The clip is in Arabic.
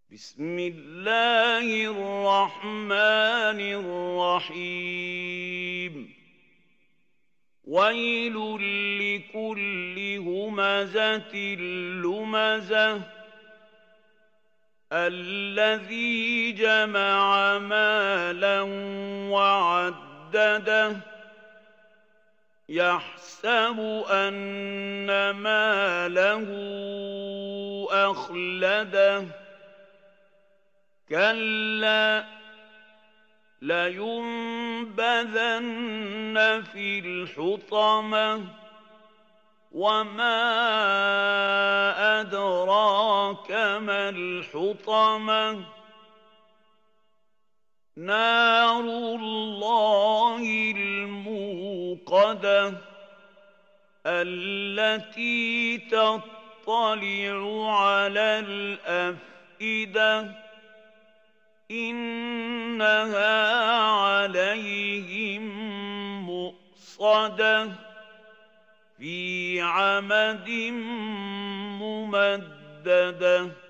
بسم الله الرحمن الرحيم ويل لكل همزة لمزة الذي جمع مالا وعدده يحسب أن ماله أخلده كلا لينبذن في الحطمة وما أدراك ما الحطمة نار الله الموقدة التي تطلع على الأفئدة إنها عليهم مؤصدة في عمد ممددة